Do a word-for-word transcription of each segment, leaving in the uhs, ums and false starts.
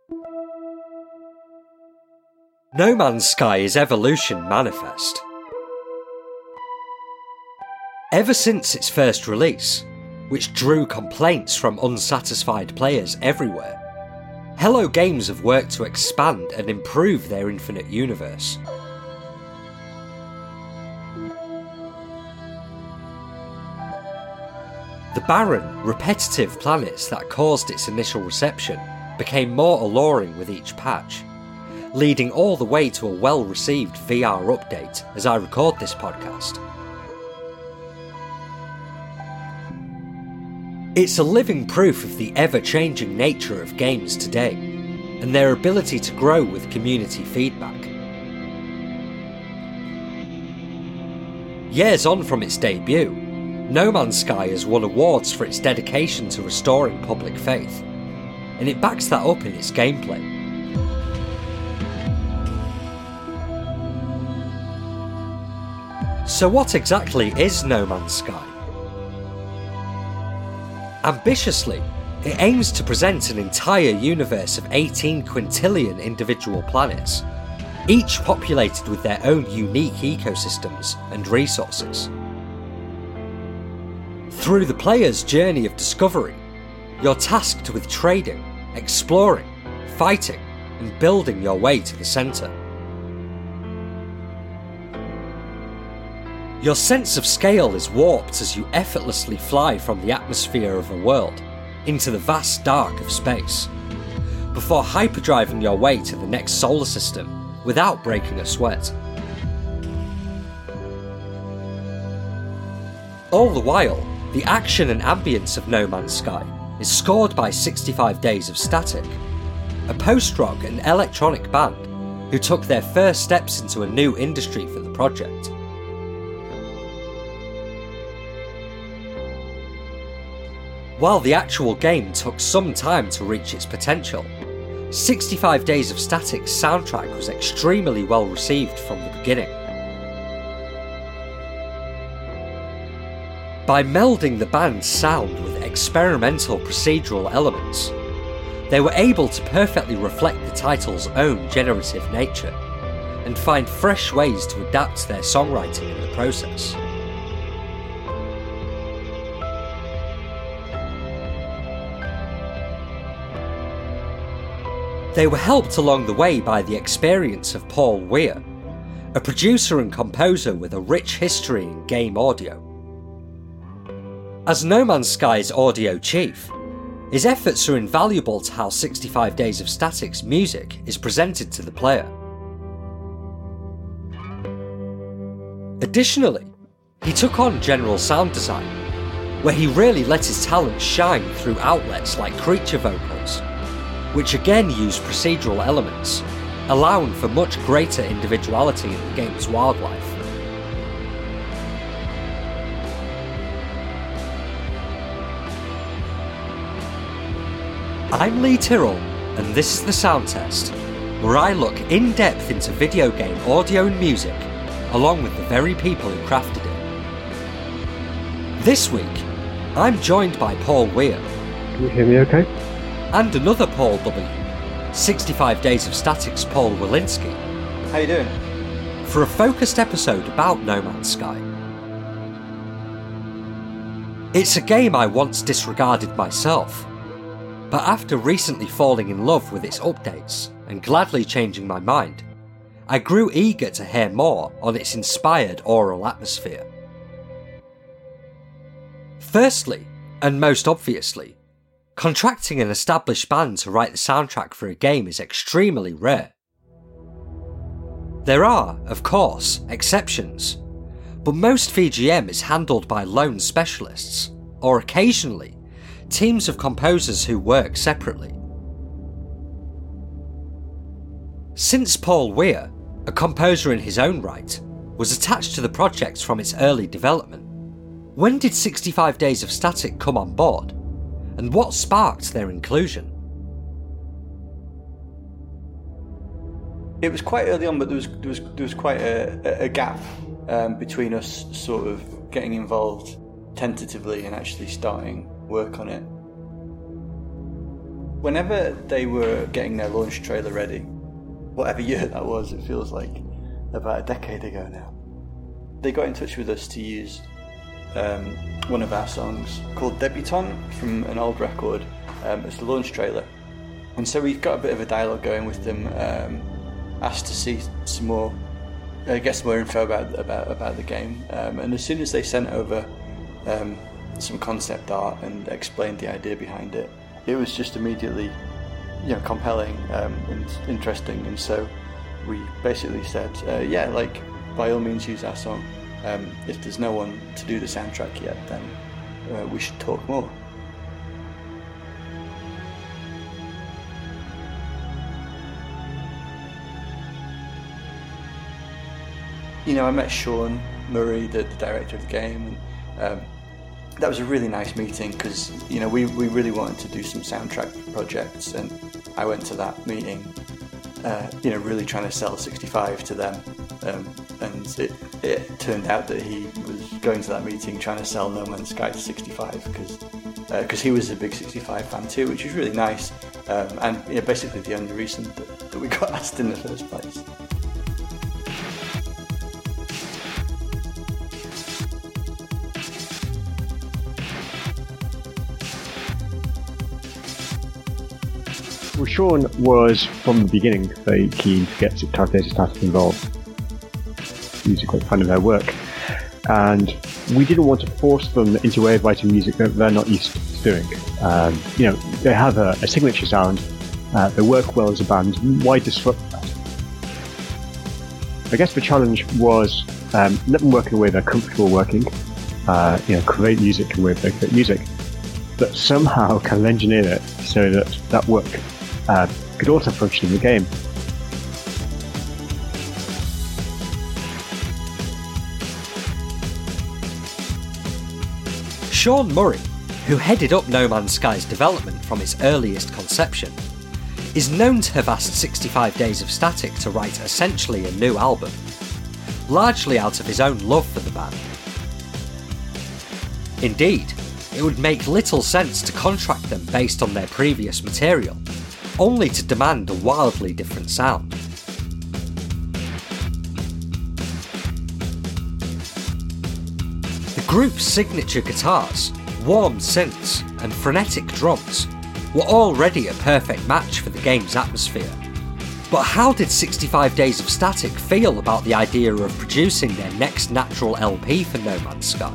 No Man's Sky is evolution manifest. Ever since its first release, which drew complaints from unsatisfied players everywhere, Hello Games have worked to expand and improve their infinite universe. The barren, repetitive planets that caused its initial reception became more alluring with each patch, leading all the way to a well-received V R update as I record this podcast. It's a living proof of the ever-changing nature of games today, and their ability to grow with community feedback. Years on from its debut, No Man's Sky has won awards for its dedication to restoring public faith, and it backs that up in its gameplay. So what exactly is No Man's Sky? Ambitiously, it aims to present an entire universe of eighteen quintillion individual planets, each populated with their own unique ecosystems and resources. Through the player's journey of discovery, you're tasked with trading, exploring, fighting, and building your way to the centre. Your sense of scale is warped as you effortlessly fly from the atmosphere of a world into the vast dark of space, before hyperdriving your way to the next solar system without breaking a sweat. All the while, the action and ambience of No Man's Sky is scored by sixty-five Days of Static, a post-rock and electronic band who took their first steps into a new industry for the project. While the actual game took some time to reach its potential, sixty-five Days of Static's soundtrack was extremely well received from the beginning. By melding the band's sound with experimental procedural elements, they were able to perfectly reflect the title's own generative nature, and find fresh ways to adapt their songwriting in the process. They were helped along the way by the experience of Paul Weir, a producer and composer with a rich history in game audio. As No Man's Sky's audio chief, his efforts are invaluable to how sixty-five Days of Static's music is presented to the player. Additionally, he took on general sound design, where he really let his talent shine through outlets like creature vocals, which again use procedural elements, allowing for much greater individuality in the game's wildlife. I'm Lee Tyrrell, and this is the Sound Test, where I look in depth into video game audio and music, along with the very people who crafted it. This week, I'm joined by Paul Weir. Can you hear me okay? And another Paul W, sixty-five Days of Static's Paul Walensky. How you doing? For a focused episode about No Man's Sky. It's a game I once disregarded myself, but after recently falling in love with its updates and gladly changing my mind, I grew eager to hear more on its inspired aural atmosphere. Firstly, and most obviously, contracting an established band to write the soundtrack for a game is extremely rare. There are, of course, exceptions, but most V G M is handled by lone specialists, or occasionally, teams of composers who work separately. Since Paul Weir, a composer in his own right, was attached to the project from its early development, when did sixty-five Days of Static come on board? And what sparked their inclusion? It was quite early on, but there was there was there was quite a, a gap um, between us sort of getting involved tentatively and actually starting work on it. Whenever they were getting their launch trailer ready, whatever year that was, it feels like about a decade ago now, they got in touch with us to use um, one of our songs called Debutante from an old record um, as the launch trailer. And so we got a bit of a dialogue going with them, um, asked to see some more, uh, get some more info about about, about the game. Um, and as soon as they sent over um, some concept art and explained the idea behind it, it was just immediately, you know, compelling um, and interesting. And so we basically said, uh, yeah, like, by all means use our song. Um, if there's no one to do the soundtrack yet, then uh, we should talk more. You know, I met Sean Murray, the, the director of the game, and um, that was a really nice meeting because, you know, we, we really wanted to do some soundtrack projects, and I went to that meeting, uh, you know, really trying to sell sixty-five to them, um, and it, it turned out that he was going to that meeting trying to sell No Man's Sky to sixty-five because because uh, he was a big sixty-five fan too, which was really nice, um, and you know, basically the only reason that, that we got asked in the first place. Well, Sean was, from the beginning, very keen to get sixty-five Days of Static involved. He was a great fan of their work. And we didn't want to force them into a way of writing music that they're not used to doing. Um, you know, they have a, a signature sound, uh, they work well as a band, why disrupt that? I guess the challenge was um, let them work in a way they're comfortable working, uh, you know, create music in a way they create music, but somehow kind of engineer it so that that work Uh, could also function in the game. Sean Murray, who headed up No Man's Sky's development from its earliest conception, is known to have asked sixty-five Days of Static to write essentially a new album, largely out of his own love for the band. Indeed, it would make little sense to contract them based on their previous material, only to demand a wildly different sound. The group's signature guitars, warm synths, and frenetic drums were already a perfect match for the game's atmosphere. But how did sixty-five Days of Static feel about the idea of producing their next natural L P for No Man's Sky?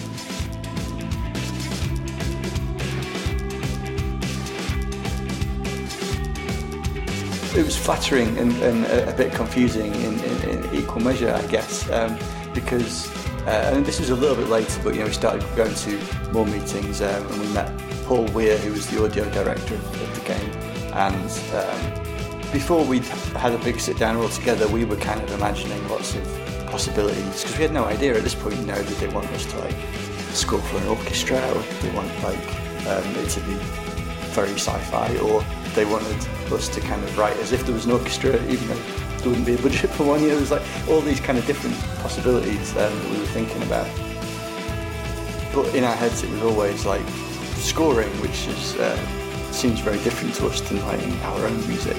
It was flattering and, and a, a bit confusing in, in, in equal measure, I guess, um, because, uh, and this was a little bit later, but you know, we started going to more meetings um, and we met Paul Weir, who was the audio director of, of the game, and um, before we'd had a big sit down all together, we were kind of imagining lots of possibilities, because we had no idea at this point, you know, did they want us to like score for an orchestra, or did they want like um, it to be very sci-fi, or they wanted us to kind of write as if there was an orchestra, even though there wouldn't be a budget for one year. It was like all these kind of different possibilities um, that we were thinking about. But in our heads it was always like scoring, which is, uh, seems very different to us than writing our own music.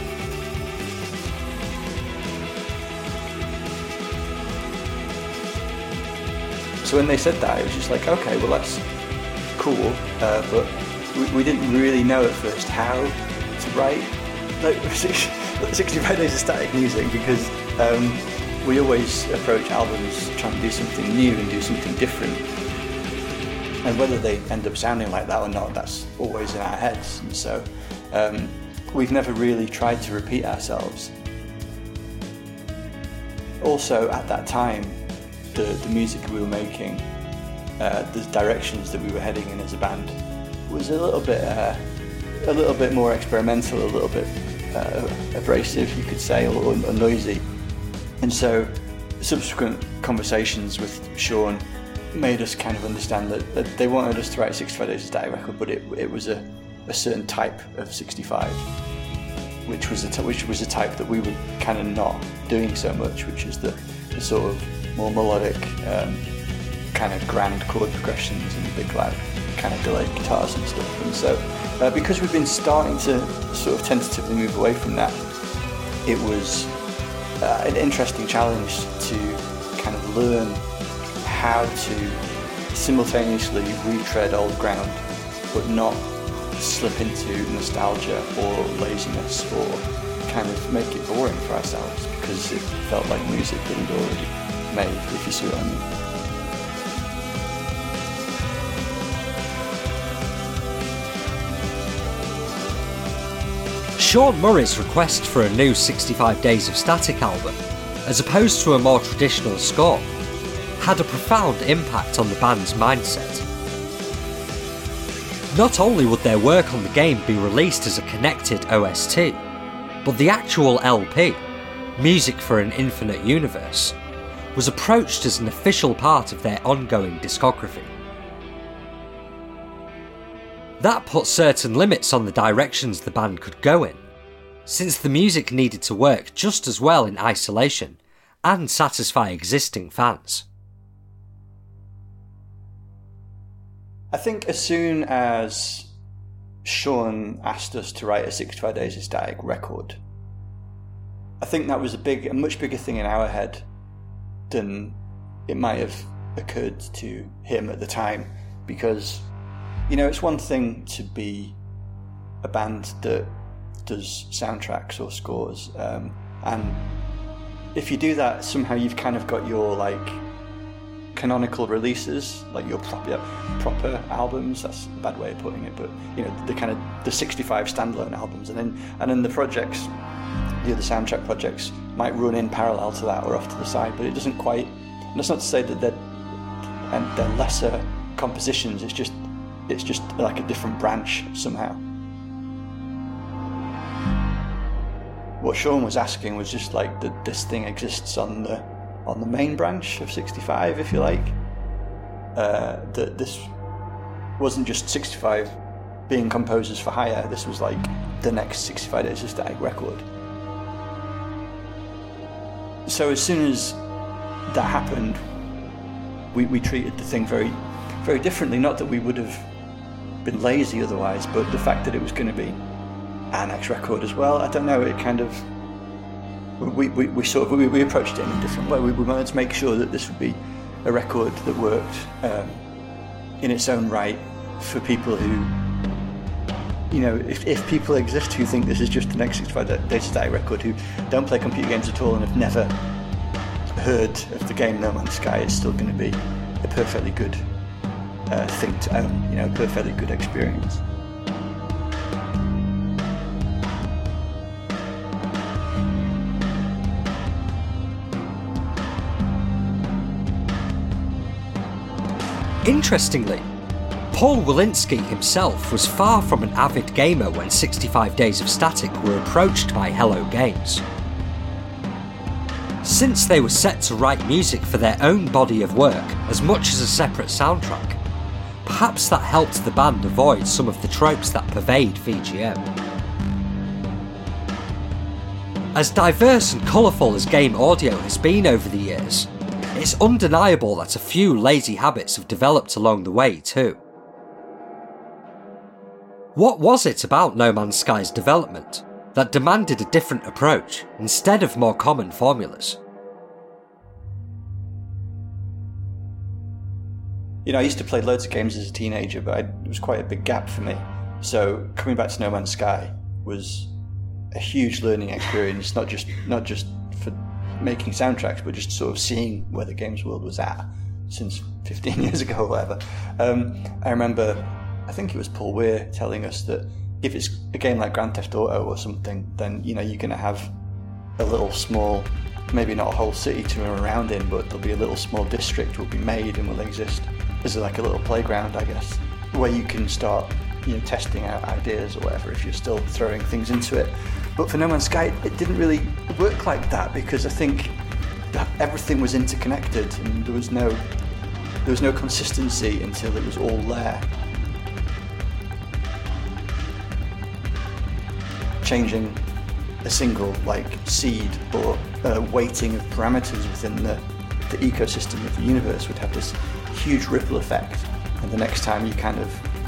So when they said that, it was just like, okay, well that's cool, uh, but we, we didn't really know at first how to write like sixty-five Days of Static music, because um, we always approach albums trying to do something new and do something different, and whether they end up sounding like that or not, that's always in our heads. And so um, we've never really tried to repeat ourselves. Also at that time, the, the music we were making, uh, the directions that we were heading in as a band was a little bit uh, a little bit more experimental, a little bit uh, abrasive, you could say, or, or noisy. And so subsequent conversations with Sean made us kind of understand that, that they wanted us to write sixty-five Days of Static record, but it, it was a, a certain type of sixty-five, which was a t- which was a type that we were kind of not doing so much, which is the, the sort of more melodic, um, kind of grand chord progressions and big loud kind of delayed guitars and stuff. And so, uh, because we've been starting to sort of tentatively move away from that, it was uh, an interesting challenge to kind of learn how to simultaneously retread old ground, but not slip into nostalgia or laziness or kind of make it boring for ourselves, because it felt like music that we'd already made, if you see what I mean. Sean Murray's request for a new sixty-five Days of Static album, as opposed to a more traditional score, had a profound impact on the band's mindset. Not only would their work on the game be released as a connected O S T, but the actual L P, Music for an Infinite Universe, was approached as an official part of their ongoing discography. That put certain limits on the directions the band could go in, since the music needed to work just as well in isolation and satisfy existing fans. I think as soon as Sean asked us to write a sixty-five Days of Static record, I think that was a big, a much bigger thing in our head than it might have occurred to him at the time, because, you know, it's one thing to be a band that does soundtracks or scores, um, and if you do that, somehow you've kind of got your, like, canonical releases, like your proper proper albums. That's a bad way of putting it, but you know, the kind of the sixty-five standalone albums, and then and then the projects, the other soundtrack projects, might run in parallel to that or off to the side. But it doesn't quite. And that's not to say that they're and they're lesser compositions. It's just it's just like a different branch somehow. What Sean was asking was just like that this thing exists on the on the main branch of sixty-five, if you like. Uh, that this wasn't just sixty-five being composers for hire, this was like the next sixty-five Days of Static record. So as soon as that happened, we, we treated the thing very, very differently. Not that we would have been lazy otherwise, but the fact that it was going to be our next record as well, I don't know, it kind of We, we, we sort of we, we approached it in a different way. We, we wanted to make sure that this would be a record that worked um, in its own right for people who, you know, if, if people exist who think this is just the next sixty-five Days of Static record, who don't play computer games at all and have never heard of the game No Man's Sky, is still going to be a perfectly good uh, thing to own, you know, a perfectly good experience. Interestingly, Paul Wilinski himself was far from an avid gamer when sixty-five Days of Static were approached by Hello Games. Since they were set to write music for their own body of work as much as a separate soundtrack, perhaps that helped the band avoid some of the tropes that pervade V G M. As diverse and colourful as game audio has been over the years, it's undeniable that a few lazy habits have developed along the way too. What was it about No Man's Sky's development that demanded a different approach instead of more common formulas? You know, I used to play loads of games as a teenager, but I, it was quite a big gap for me. So coming back to No Man's Sky was a huge learning experience, not just not just for making soundtracks, but just sort of seeing where the games world was at since fifteen years ago or whatever. Um, I remember, I think it was Paul Weir telling us that if it's a game like Grand Theft Auto or something, then, you know, you're going to have a little small, maybe not a whole city to run around in, but there'll be a little small district will be made and will exist as like a little playground, I guess, where you can start, you know, testing out ideas or whatever if you're still throwing things into it. But for No Man's Sky, it didn't really work like that, because I think that everything was interconnected and there was no there was no consistency until it was all there. Changing a single like seed or a weighting of parameters within the, the ecosystem of the universe would have this huge ripple effect, and the next time you kind of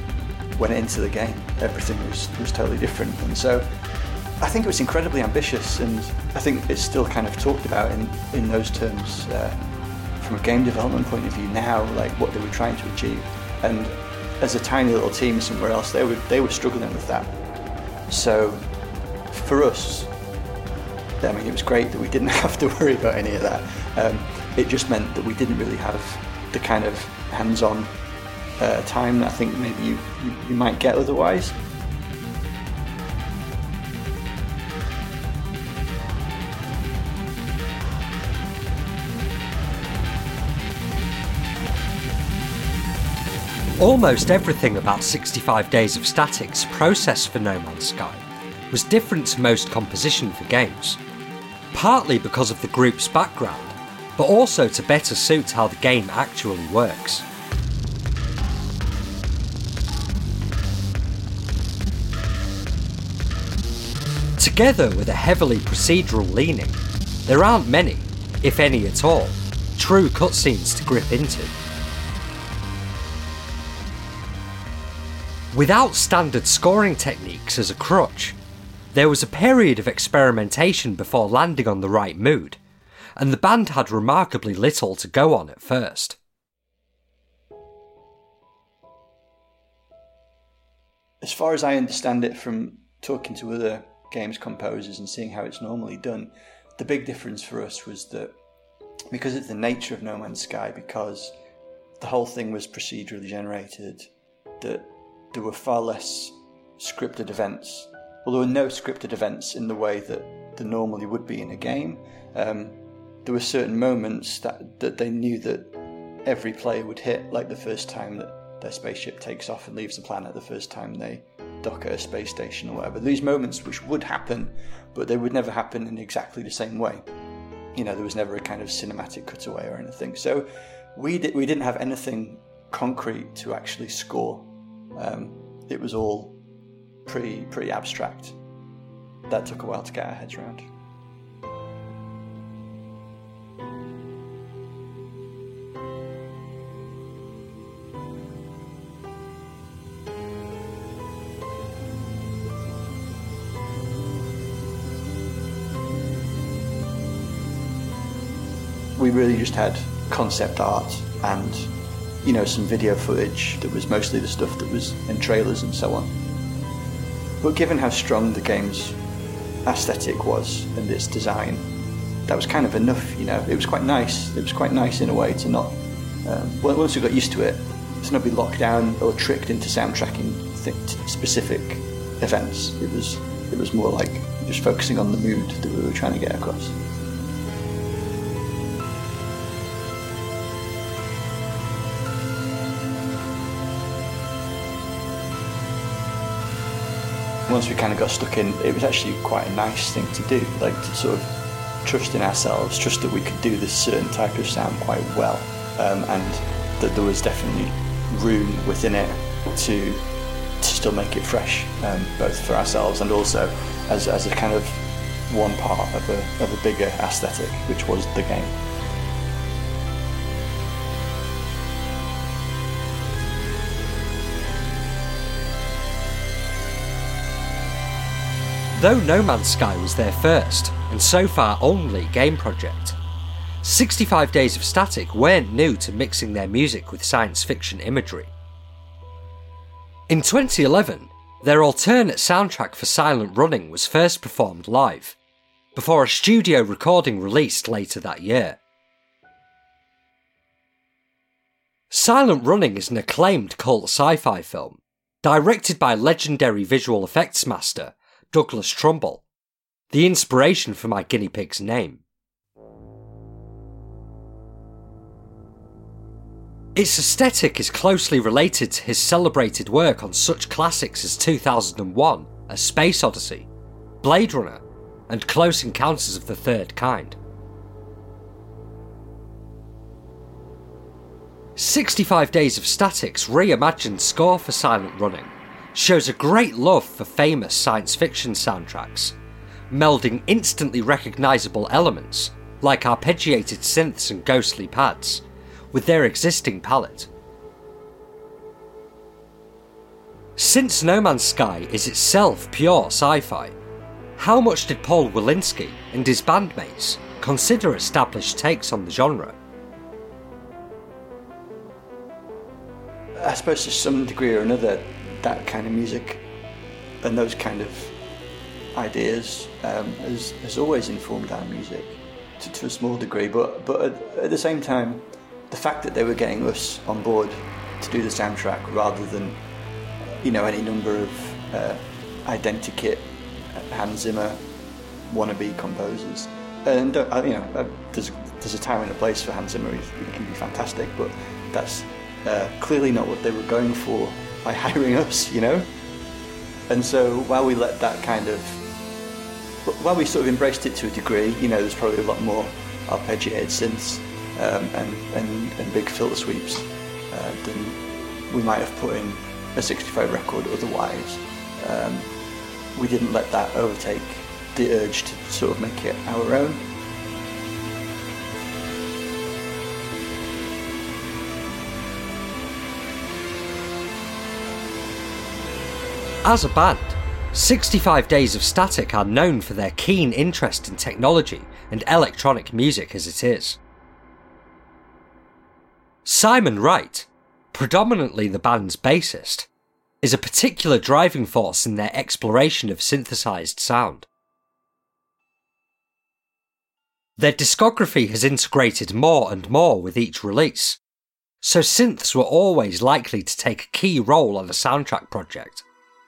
went into the game. Everything was, was totally different. And so I think it was incredibly ambitious, and I think it's still kind of talked about in, in those terms uh, from a game development point of view now, like what they were trying to achieve. And as a tiny little team somewhere else, they were, they were struggling with that. So for us, I mean, it was great that we didn't have to worry about any of that. Um, it just meant that we didn't really have the kind of hands-on uh, time that I think maybe you, you, you might get otherwise. Almost everything about sixty-five Days of Static's process for No Man's Sky was different to most composition for games, partly because of the group's background, but also to better suit how the game actually works. Together with a heavily procedural leaning, there aren't many, if any at all, true cutscenes to grip into. Without standard scoring techniques as a crutch, there was a period of experimentation before landing on the right mood, and the band had remarkably little to go on at first. As far as I understand it from talking to other games composers and seeing how it's normally done, the big difference for us was that because of the nature of No Man's Sky, because the whole thing was procedurally generated, that there were far less scripted events. Well, there were no scripted events in the way that there normally would be in a game. Um, there were certain moments that, that they knew that every player would hit, like the first time that their spaceship takes off and leaves the planet, the first time they dock at a space station or whatever. These moments which would happen, but they would never happen in exactly the same way. You know, there was never a kind of cinematic cutaway or anything. So we, di- we didn't have anything concrete to actually score. Um, it was all pretty pretty abstract. That took a while to get our heads around. We really just had concept art and, you know, some video footage that was mostly the stuff that was in trailers and so on. But given how strong the game's aesthetic was and its design, that was kind of enough, you know. It was quite nice. It was quite nice in a way to not... Um, well, once we got used to it, to not be locked down or tricked into soundtracking th- specific events. It was, it was more like just focusing on the mood that we were trying to get across. Once we kind of got stuck in, it was actually quite a nice thing to do, like to sort of trust in ourselves, trust that we could do this certain type of sound quite well, um, and that there was definitely room within it to, to still make it fresh, um, both for ourselves and also as, as a kind of one part of a, of a bigger aesthetic, which was the game. Though No Man's Sky was their first, and so far only, game project, sixty-five Days of Static weren't new to mixing their music with science fiction imagery. In twenty eleven, their alternate soundtrack for Silent Running was first performed live, before a studio recording released later that year. Silent Running is an acclaimed cult sci-fi film, directed by legendary visual effects master Douglas Trumbull, the inspiration for my guinea pig's name. Its aesthetic is closely related to his celebrated work on such classics as two thousand one, A Space Odyssey, Blade Runner, and Close Encounters of the Third Kind. sixty-five Days of Static's reimagined score for Silent Running shows a great love for famous science fiction soundtracks, melding instantly recognisable elements like arpeggiated synths and ghostly pads with their existing palette. Since No Man's Sky is itself pure sci-fi, how much did Paul Wilinski and his bandmates consider established takes on the genre? I suppose to some degree or another, that kind of music and those kind of ideas um, has, has always informed our music to, to a small degree, but, but at, at the same time, the fact that they were getting us on board to do the soundtrack rather than, you know, any number of uh, identikit Hans Zimmer wannabe composers. And uh, you know, uh, there's there's a time and a place for Hans Zimmer. He can be fantastic, but that's uh, clearly not what they were going for by hiring us, you know. And so while we let that kind of, while we sort of embraced it to a degree, you know, there's probably a lot more arpeggiated synths um, and, and and big filter sweeps uh, than we might have put in a sixty-five record otherwise. Um, we didn't let that overtake the urge to sort of make it our own. As a band, sixty-five Days of Static are known for their keen interest in technology and electronic music as it is. Simon Wright, predominantly the band's bassist, is a particular driving force in their exploration of synthesized sound. Their discography has integrated more and more with each release, so synths were always likely to take a key role on a soundtrack project.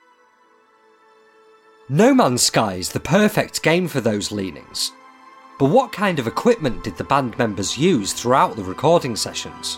No Man's Sky is the perfect game for those leanings, but what kind of equipment did the band members use throughout the recording sessions?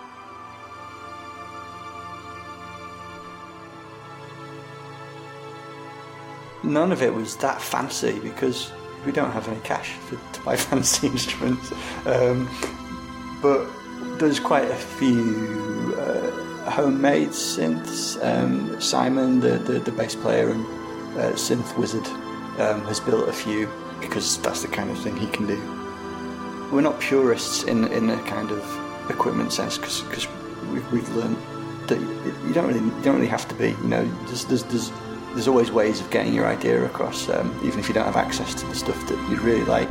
None of it was that fancy because we don't have any cash to, to buy fancy instruments. Um, but there's quite a few uh, homemade synths. Um, Simon, the, the, the bass player and uh, synth wizard, um, has built a few because that's the kind of thing he can do. We're not purists in in a kind of equipment sense because we've, we've learned that you don't really you don't really have to be. You know, there's there's there's There's always ways of getting your idea across, um, even if you don't have access to the stuff that you really like.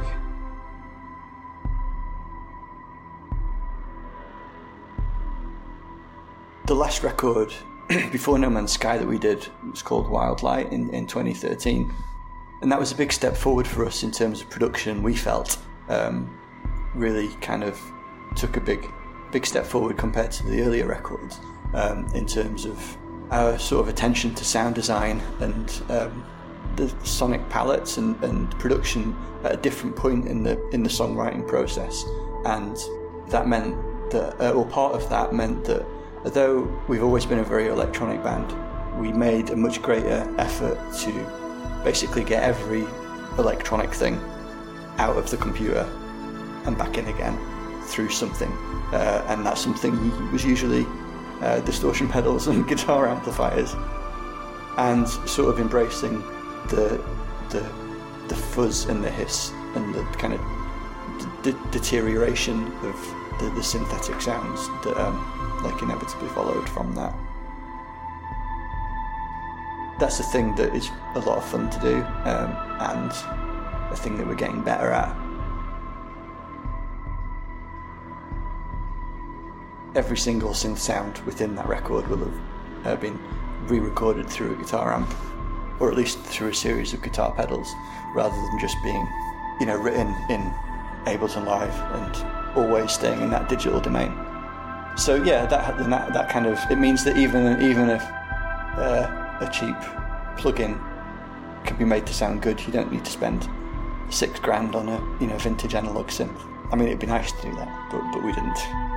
The last record before No Man's Sky that we did was called Wild Light in, in twenty thirteen. And that was a big step forward for us in terms of production, we felt. Um, really kind of took a big, big step forward compared to the earlier records um, in terms of our sort of attention to sound design and um, the sonic palettes and, and production at a different point in the in the songwriting process, and that meant that, uh, or part of that meant that, although we've always been a very electronic band, we made a much greater effort to basically get every electronic thing out of the computer and back in again through something, uh, and that something was usually Uh, distortion pedals and guitar amplifiers, and sort of embracing the the the fuzz and the hiss and the kind of d- deterioration of the, the synthetic sounds that um, like inevitably followed from that. That's a thing that is a lot of fun to do, um, and a thing that we're getting better at. Every single synth sound within that record will have uh, been re-recorded through a guitar amp, or at least through a series of guitar pedals, rather than just being, you know, written in Ableton Live and always staying in that digital domain. So yeah, that that, that kind of, it means that even even if uh, a cheap plugin can be made to sound good, you don't need to spend six grand on a, you know, vintage analog synth. I mean, it'd be nice to do that, but but we didn't.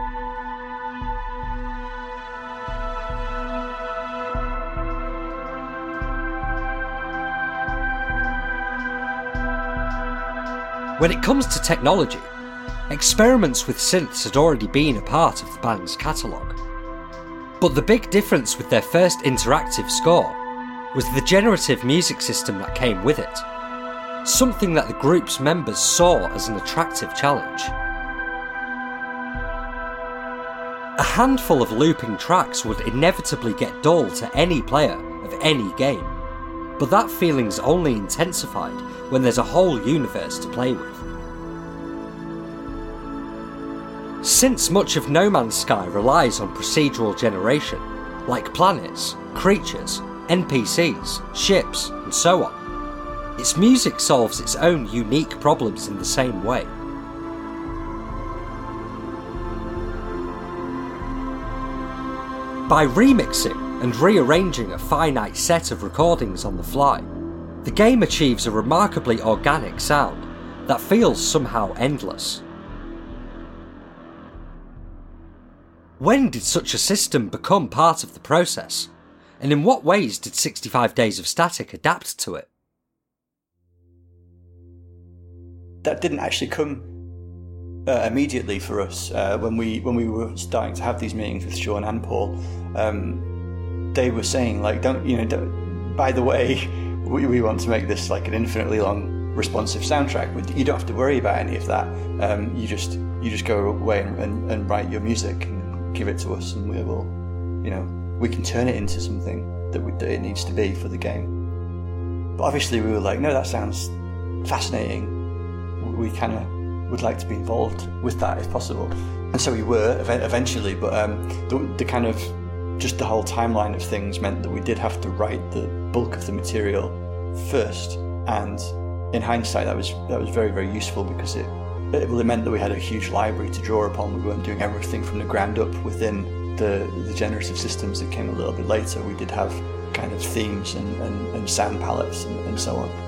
When it comes to technology, experiments with synths had already been a part of the band's catalogue. But the big difference with their first interactive score was the generative music system that came with it, something that the group's members saw as an attractive challenge. A handful of looping tracks would inevitably get dull to any player of any game, but that feeling's only intensified when there's a whole universe to play with. Since much of No Man's Sky relies on procedural generation, like planets, creatures, N P Cs, ships, and so on, its music solves its own unique problems in the same way. By remixing and rearranging a finite set of recordings on the fly, the game achieves a remarkably organic sound that feels somehow endless. When did such a system become part of the process, and in what ways did sixty-five Days of Static adapt to it? That didn't actually come uh, immediately for us. Uh, when we when we were starting to have these meetings with Sean and Paul, um, they were saying, like, don't you know? Don't, by the way, we, we want to make this like an infinitely long responsive soundtrack. You don't have to worry about any of that. Um, you just you just go away and, and, and write your music and give it to us, and we will, you know, we can turn it into something that, we, that it needs to be for the game. But obviously, we were like, no, that sounds fascinating. We kind of would like to be involved with that if possible, and so we were eventually. But um, the, the kind of just the whole timeline of things meant that we did have to write the bulk of the material first, and in hindsight, that was that was very very useful because it. It, well, it meant that we had a huge library to draw upon. We weren't doing everything from the ground up within the, the generative systems that came a little bit later. We did have kind of themes and, and, and sound palettes and, and so on.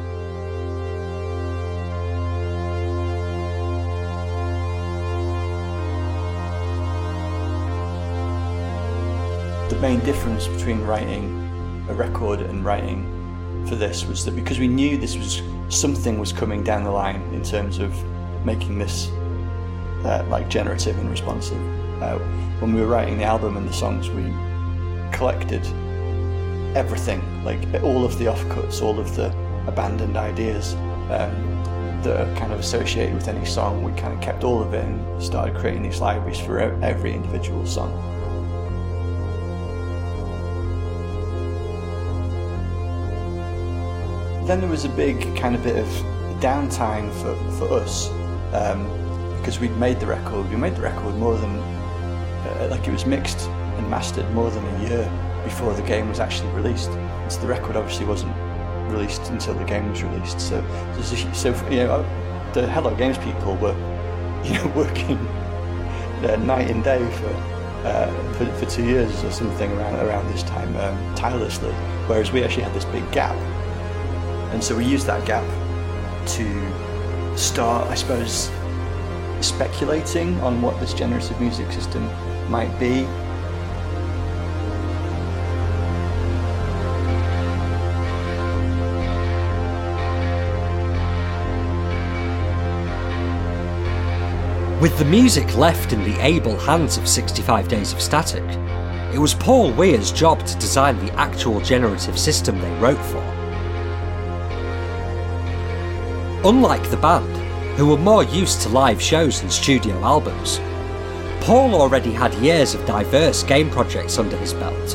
The main difference between writing a record and writing for this was that because we knew this was something was coming down the line in terms of making this uh, like generative and responsive. Uh, when we were writing the album and the songs, we collected everything, like all of the offcuts, all of the abandoned ideas um, that are kind of associated with any song. We kind of kept all of it and started creating these libraries for every individual song. Then there was a big kind of bit of downtime for, for us. Um, because we'd made the record, we made the record more than, uh, like it was mixed and mastered more than a year before the game was actually released. So the record obviously wasn't released until the game was released. So, so, so you know, the Hello Games people were, you know, working uh, night and day for, uh, for for two years or something around around this time, um, tirelessly. Whereas we actually had this big gap, and so we used that gap to start, I suppose, speculating on what this generative music system might be. With the music left in the able hands of sixty-five Days of Static, it was Paul Weir's job to design the actual generative system they wrote for. Unlike the band, who were more used to live shows and studio albums, Paul already had years of diverse game projects under his belt.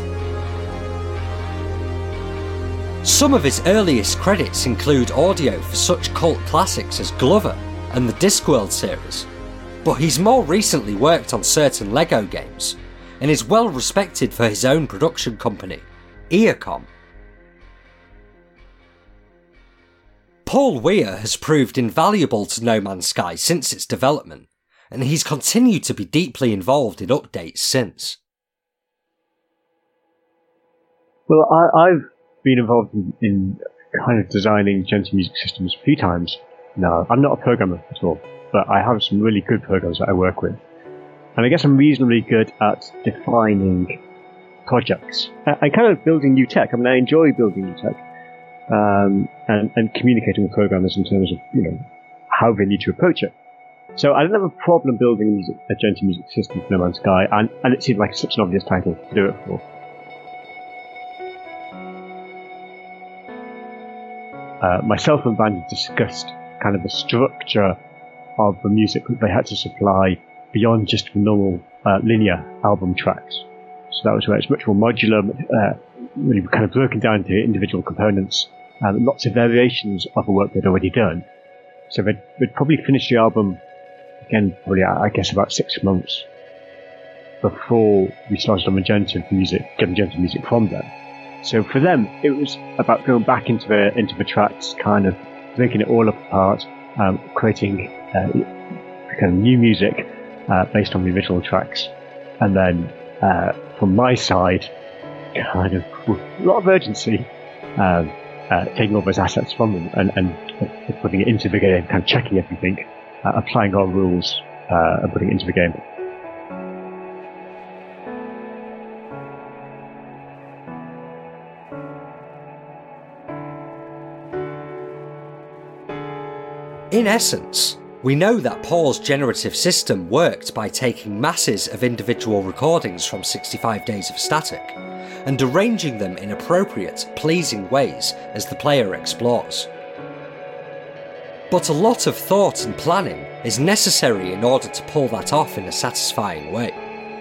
Some of his earliest credits include audio for such cult classics as Glover and the Discworld series, but he's more recently worked on certain LEGO games, and is well respected for his own production company, Earcom. Paul Weir has proved invaluable to No Man's Sky since its development, and he's continued to be deeply involved in updates since. Well, I, I've been involved in, in kind of designing generative music systems a few times now. I'm not a programmer at all, but I have some really good programs that I work with. And I guess I'm reasonably good at defining projects and kind of building new tech. I mean, I enjoy building new tech. Um, and, and communicating with programmers in terms of, you know, how they need to approach it. So I don't have a problem building a, music, a generative music system for No Man's Sky, and, and it seemed like such an obvious title to do it for. Uh, myself and Van discussed kind of the structure of the music that they had to supply beyond just the normal uh, linear album tracks. So that was where it's much more modular, uh, really kind of broken down into individual components, and lots of variations of the work they'd already done. So they'd, they'd probably finish the album, again, probably, I guess, about six months before we started on Magenta music, getting Magenta music from them. So for them, it was about going back into the into the tracks, kind of breaking it all apart, um, creating uh, kind of new music uh, based on the original tracks, and then uh, from my side, kind of with a lot of urgency, um, uh, taking all those assets from them and, and putting it into the game, kind of checking everything, uh, applying our rules, uh, and putting it into the game. In essence, we know that Paul's generative system worked by taking masses of individual recordings from sixty-five Days of Static and arranging them in appropriate, pleasing ways as the player explores. But a lot of thought and planning is necessary in order to pull that off in a satisfying way.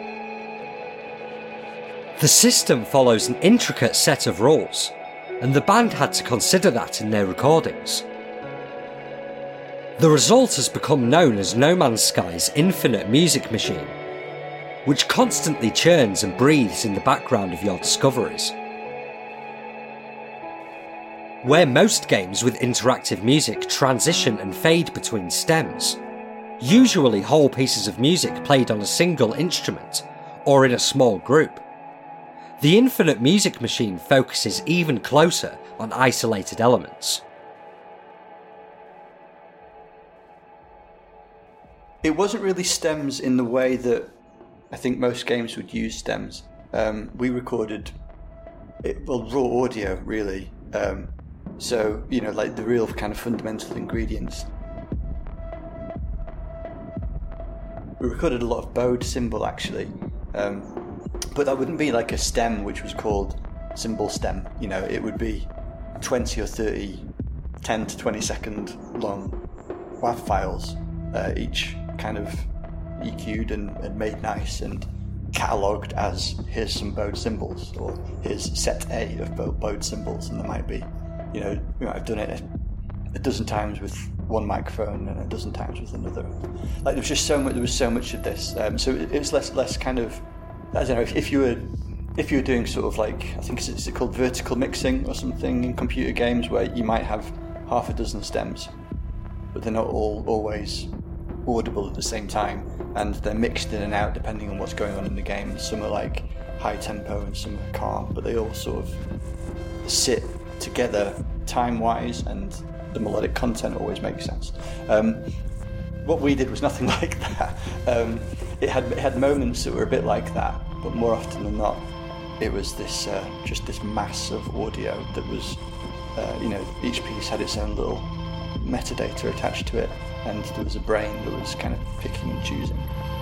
The system follows an intricate set of rules, and the band had to consider that in their recordings. The result has become known as No Man's Sky's infinite music machine, which constantly churns and breathes in the background of your discoveries. Where most games with interactive music transition and fade between stems, usually whole pieces of music played on a single instrument or in a small group, the infinite music machine focuses even closer on isolated elements. It wasn't really stems in the way that I think most games would use stems. Um, we recorded it, well, raw audio, really. Um, so, you know, like the real kind of fundamental ingredients. We recorded a lot of bowed cymbal, actually. Um, but that wouldn't be like a stem which was called cymbal stem. You know, it would be twenty or thirty, ten to twenty second long W A V files, uh, each kind of E Q'd and, and made nice and catalogued as here's some bowed cymbals, or here's set A of bow, bowed cymbals, and there might be, you know, we might have done it a, a dozen times with one microphone and a dozen times with another. Like there was just so much. There was so much of this. Um, so it, it was less less kind of. I don't know if, if you were if you were doing sort of like, I think is it called vertical mixing or something in computer games, where you might have half a dozen stems, but they're not all always audible at the same time, and they're mixed in and out depending on what's going on in the game. Some are like high tempo and some are calm, but they all sort of sit together time-wise, and the melodic content always makes sense. Um, what we did was nothing like that. Um, it had it had moments that were a bit like that, but more often than not, it was this uh, just this mass of audio that was, uh, you know, each piece had its own little metadata attached to it, and there was a brain that was kind of picking and choosing.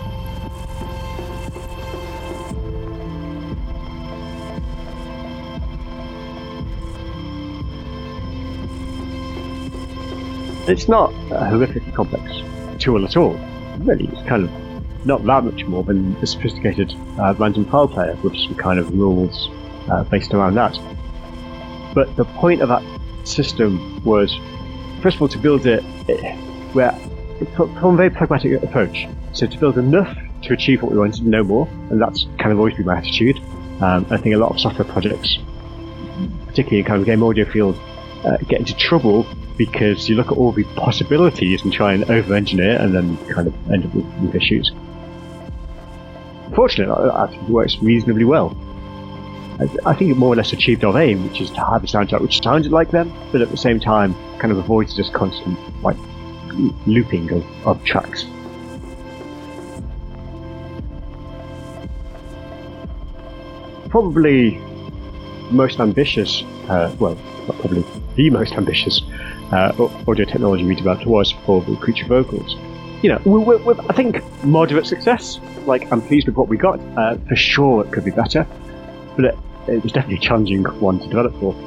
It's not a horrifically complex tool at all. Really, it's kind of not that much more than a sophisticated uh, random file player with some kind of rules uh, based around that. But the point of that system was, first of all, to build it where, from a very pragmatic approach. So to build enough to achieve what we wanted, no more, and that's kind of always been my attitude. Um, I think a lot of software projects, particularly in kind of the game audio field, uh, get into trouble because you look at all the possibilities and try and over-engineer and then kind of end up with, with issues. Fortunately, I think it works reasonably well. I, I think it more or less achieved our aim, which is to have a soundtrack which sounded like them, but at the same time kind of avoids this constant like looping of, of tracks. Probably most ambitious, uh, well, not probably the most ambitious uh, audio technology we developed was for the creature vocals. You know, with, with I think moderate success. Like, I'm pleased with what we got. Uh, for sure, it could be better, but it, it was definitely a challenging one to develop for.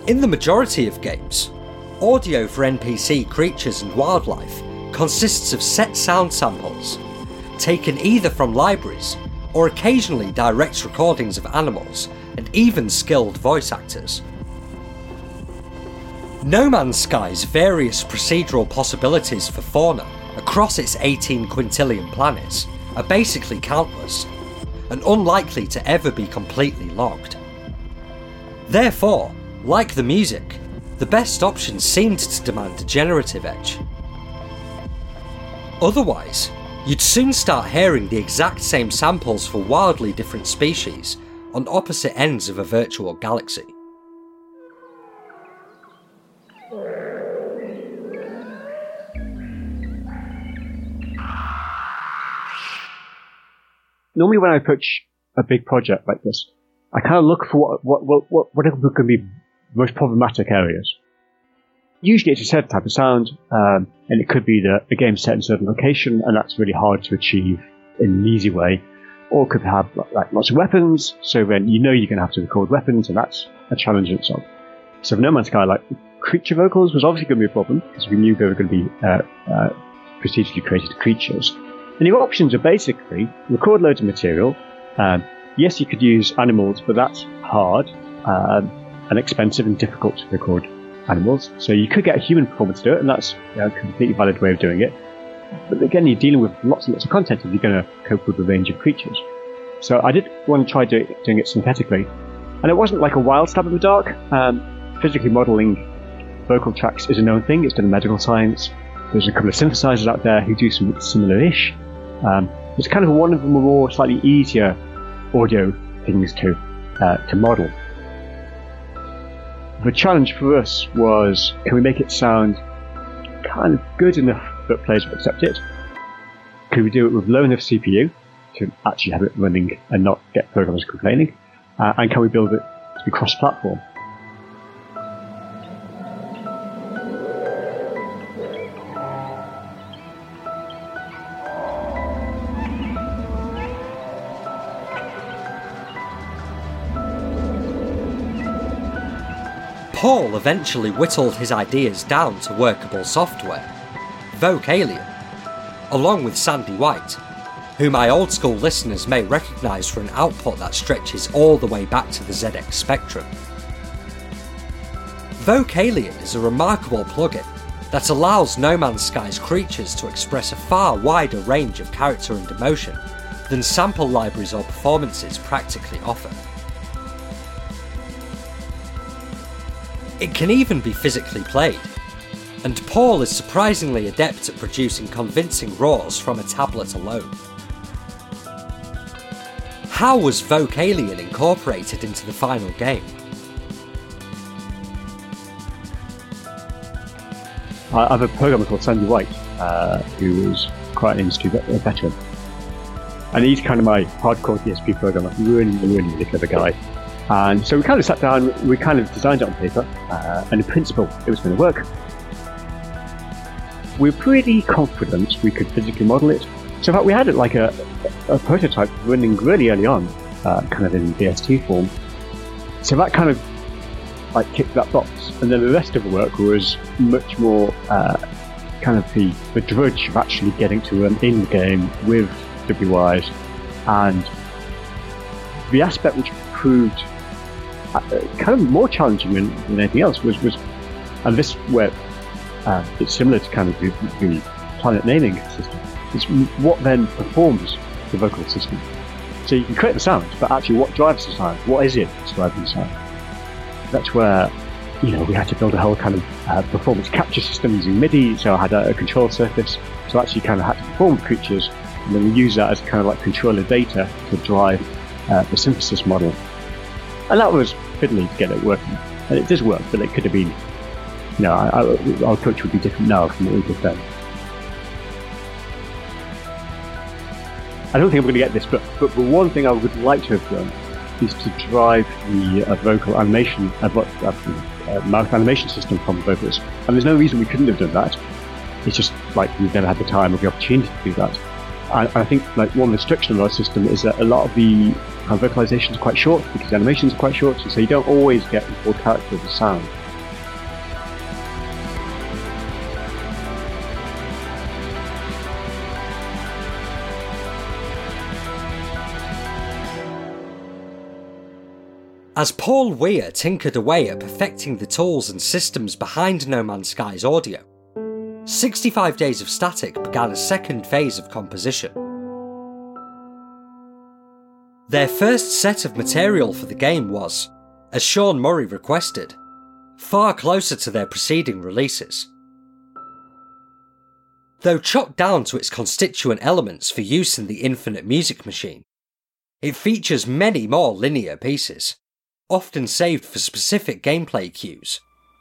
In the majority of games, audio for N P C creatures and wildlife consists of set sound samples, taken either from libraries or occasionally direct recordings of animals and even skilled voice actors. No Man's Sky's various procedural possibilities for fauna across its eighteen quintillion planets are basically countless, and unlikely to ever be completely logged. Therefore, like the music, the best option seemed to demand a generative edge. Otherwise, you'd soon start hearing the exact same samples for wildly different species on opposite ends of a virtual galaxy. Normally when I approach a big project like this, I kind of look for what what what what, what are going to be the most problematic areas. Usually it's a certain type of sound, um, and it could be that the game's set in a certain location, and that's really hard to achieve in an easy way. Or it could have like lots of weapons, so then you know you're going to have to record weapons, and that's a challenge in itself. So for No Man's Sky, like creature vocals was obviously going to be a problem, because we knew they were going to be uh, uh, procedurally created creatures. And your options are basically record loads of material. Um, yes, you could use animals, but that's hard um, and expensive and difficult to record animals. So you could get a human performer to do it, and that's you know, a completely valid way of doing it. But again, you're dealing with lots and lots of content if you're going to cope with a range of creatures. So I did want to try do it, doing it synthetically. And it wasn't like a wild stab in the dark. Um, physically modelling vocal tracks is a known thing. It's done in medical science. There's a couple of synthesizers out there who do something similar-ish. Um, it's kind of one of the more slightly easier audio things to uh, to model. The challenge for us was, can we make it sound kind of good enough that players will accept it? Can we do it with low enough C P U to actually have it running and not get programmers complaining? Uh, and can we build it to be cross-platform? Paul eventually whittled his ideas down to workable software, Vocalien, along with Sandy White, who my old school listeners may recognise for an output that stretches all the way back to the Z X Spectrum. Vocalien is a remarkable plugin that allows No Man's Sky's creatures to express a far wider range of character and emotion than sample libraries or performances practically offer. It can even be physically played, and Paul is surprisingly adept at producing convincing roars from a tablet alone. How was Vocalien incorporated into the final game? I have a programmer called Sandy White, uh, who is quite an industry veteran. And he's kind of my hardcore D S P programmer, really, really, really clever guy. And so we kind of sat down, we kind of designed it on paper, uh, and in principle it was going to work. We were pretty confident we could physically model it. So in fact we had it like a, a prototype running really early on, uh, kind of in B S T form. So that kind of like ticked that box. And then the rest of the work was much more uh, kind of the, the drudge of actually getting to run in the game with W Is, and the aspect which proved uh, kind of more challenging than, than anything else was, was and this where uh, it's similar to kind of the, the planet naming system, is what then performs the vocal system. So you can create the sound, but actually what drives the sound? What is it that's driving the sound? That's where, you know, we had to build a whole kind of uh, performance capture system using MIDI, so I had a, a control surface, so I actually kind of had to perform creatures, and then we use that as kind of like controller data to drive uh, the synthesis model. And that was fiddly to get it working. And it does work, but it could have been, you know, I, I, our approach would be different now from what we did then. I don't think I'm going to get this, but, but the one thing I would like to have done is to drive the uh, vocal animation, uh, uh, mouth animation system from the vocals. And there's no reason we couldn't have done that. It's just like we've never had the time or the opportunity to do that. And I think like one restriction of our system is that a lot of the And vocalizations are quite short because the animations are quite short, so you don't always get the full character of the sound. As Paul Weir tinkered away at perfecting the tools and systems behind No Man's Sky's audio, sixty-five Days of Static began a second phase of composition. Their first set of material for the game was, as Sean Murray requested, far closer to their preceding releases. Though chopped down to its constituent elements for use in the Infinite Music Machine, it features many more linear pieces, often saved for specific gameplay cues.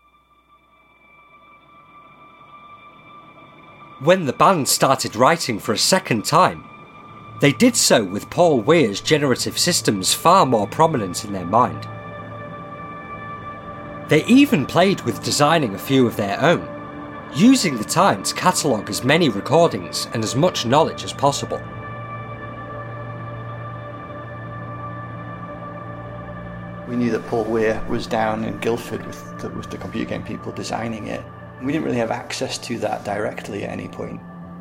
When the band started writing for a second time, they did so with Paul Weir's generative systems far more prominent in their mind. They even played with designing a few of their own, using the time to catalogue as many recordings and as much knowledge as possible. We knew that Paul Weir was down in Guildford with the, with the computer game people designing it. We didn't really have access to that directly at any point.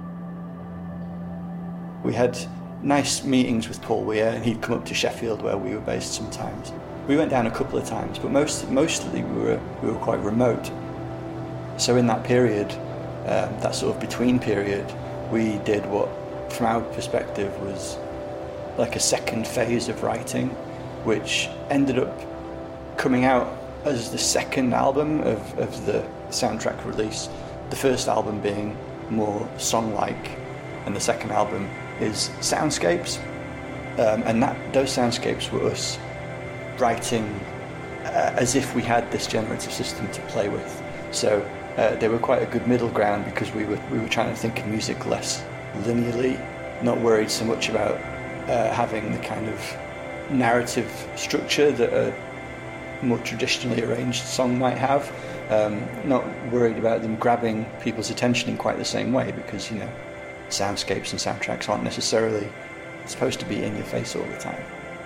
We had nice meetings with Paul Weir, and he'd come up to Sheffield where we were based sometimes. We went down a couple of times, but most, mostly we were, we were quite remote. So in that period, um, that sort of between period, we did what, from our perspective, was like a second phase of writing, which ended up coming out as the second album of, of the soundtrack release. The first album being more song-like, and the second album is Soundscapes. Um, and that those soundscapes were us writing uh, as if we had this generative system to play with. So uh, they were quite a good middle ground because we were we were trying to think of music less linearly, not worried so much about uh, having the kind of narrative structure that a more traditionally arranged song might have. Um, not worried about them grabbing people's attention in quite the same way, because, you know, soundscapes and soundtracks aren't necessarily supposed to be in your face all the time.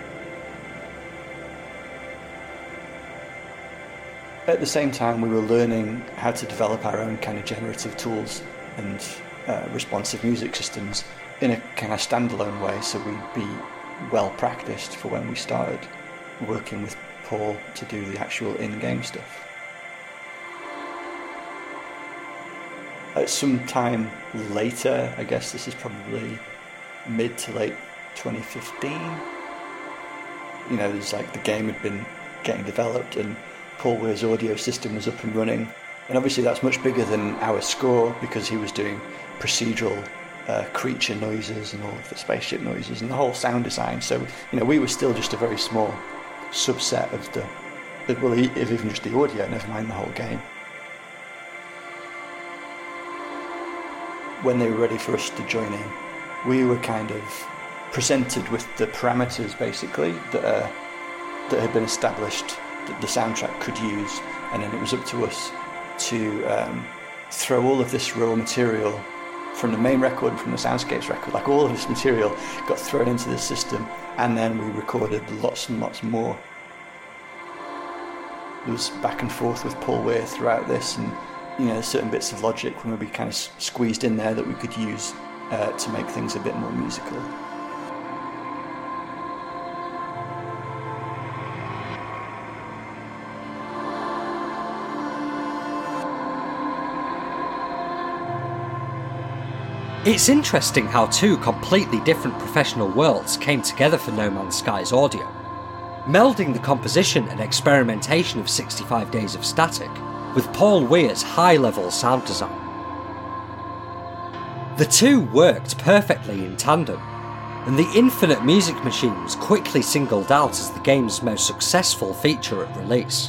At the same time, we were learning how to develop our own kind of generative tools and uh, responsive music systems in a kind of standalone way, so we'd be well practiced for when we started working with Paul to do the actual in-game stuff. At some time later, I guess this is probably mid to late twenty fifteen, you know, there's like the game had been getting developed and Paul Weir's audio system was up and running, and obviously that's much bigger than our score because he was doing procedural uh, creature noises and all of the spaceship noises and the whole sound design. So, you know, we were still just a very small subset of the, well, if even just the audio, never mind the whole game. When they were ready for us to join in, we were kind of presented with the parameters, basically, that uh, that had been established that the soundtrack could use, and then it was up to us to um, throw all of this raw material from the main record and from the Soundscapes record, like all of this material got thrown into the system, and then we recorded lots and lots more. There was back and forth with Paul Weir throughout this, and you know, certain bits of logic when we kind of squeezed in there that we could use uh, to make things a bit more musical. It's interesting how two completely different professional worlds came together for No Man's Sky's audio, melding the composition and experimentation of sixty-five Days of Static with Paul Weir's high-level sound design. The two worked perfectly in tandem, and the Infinite Music Machine was quickly singled out as the game's most successful feature at release.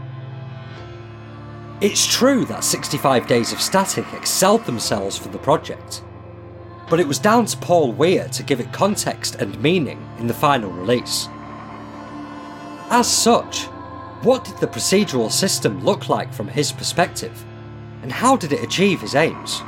It's true that sixty-five Days of Static excelled themselves for the project, but it was down to Paul Weir to give it context and meaning in the final release. As such, what did the procedural system look like from his perspective, and how did it achieve his aims?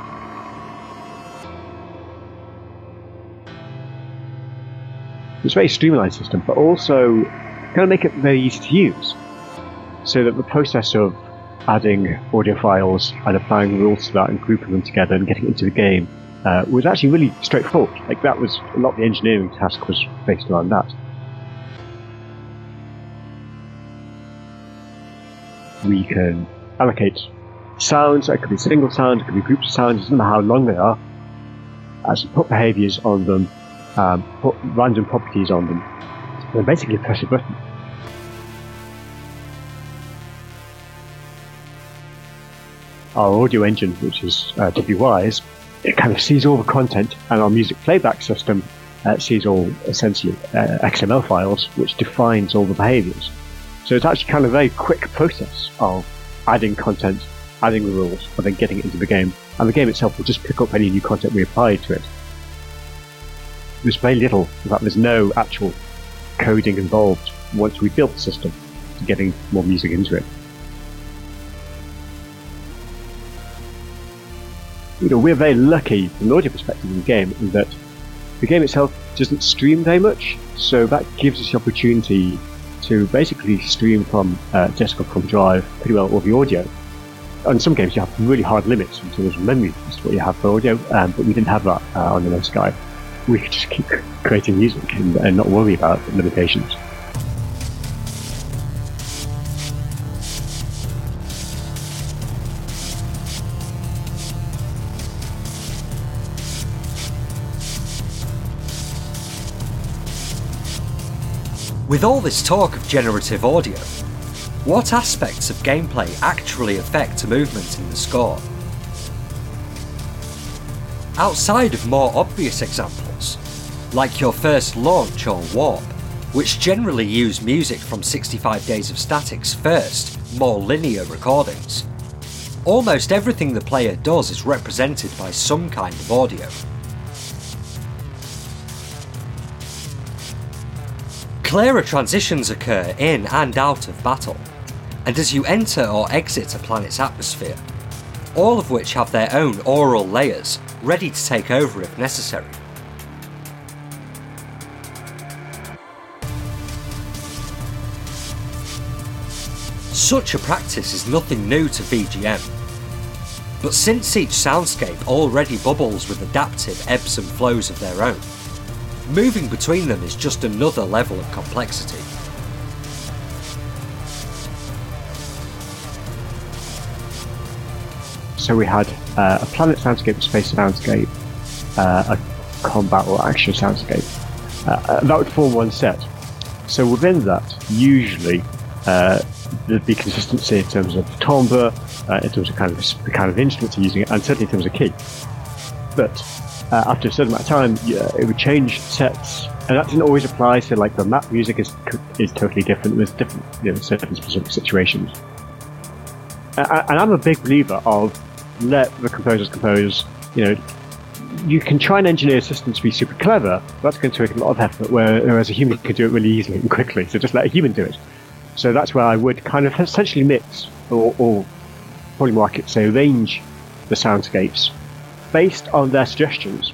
It's a very streamlined system, but also kind of make it very easy to use. So that the process of adding audio files and applying rules to that and grouping them together and getting into the game uh, was actually really straightforward. Like that was a lot of the engineering task was based around that. We can allocate sounds. It could be single sounds, it could be groups of sounds. It doesn't matter how long they are. Actually, put behaviors on them, um, put random properties on them, and then basically press a button. Our audio engine, which is uh, WWise, it kind of sees all the content, and our music playback system uh, sees all essentially uh, X M L files, which defines all the behaviors. So it's actually kind of a very quick process of adding content, adding the rules, and then getting it into the game. And the game itself will just pick up any new content we apply to it. There's very little, in fact there's no actual coding involved once we built the system to getting more music into it. You know, we're very lucky from an audio perspective in the game in that the game itself doesn't stream very much, so that gives us the opportunity to basically stream from uh, desktop from Drive pretty well all the audio. On some games you have really hard limits in terms of memory as to what you have for audio, um, but we didn't have that uh, on No Man's Sky. We could just keep creating music and, and not worry about limitations. With all this talk of generative audio, what aspects of gameplay actually affect movement in the score? Outside of more obvious examples, like your first launch or warp, which generally use music from sixty-five Days of Static's first, more linear recordings, almost everything the player does is represented by some kind of audio. Clearer transitions occur in and out of battle, and as you enter or exit a planet's atmosphere, all of which have their own aural layers ready to take over if necessary. Such a practice is nothing new to V G M, but since each soundscape already bubbles with adaptive ebbs and flows of their own, moving between them is just another level of complexity. So we had uh, a planet soundscape, a space soundscape, uh, a combat or action soundscape. Uh, that would form one set. So within that, usually uh, there'd be consistency in terms of timbre, uh, in terms of kind of the kind of instruments you're using, and certainly in terms of key. But uh, after a certain amount of time, yeah, it would change sets, and that didn't always apply. So like the map music is is totally different. There's different, you know, certain specific situations. Uh, and I'm a big believer of let the composers compose. You know, you can try and engineer a system to be super clever, but that's going to take a lot of effort, whereas a human can do it really easily and quickly. So just let a human do it. So that's where I would kind of essentially mix, or, or probably more accurate, say, arrange the soundscapes based on their suggestions.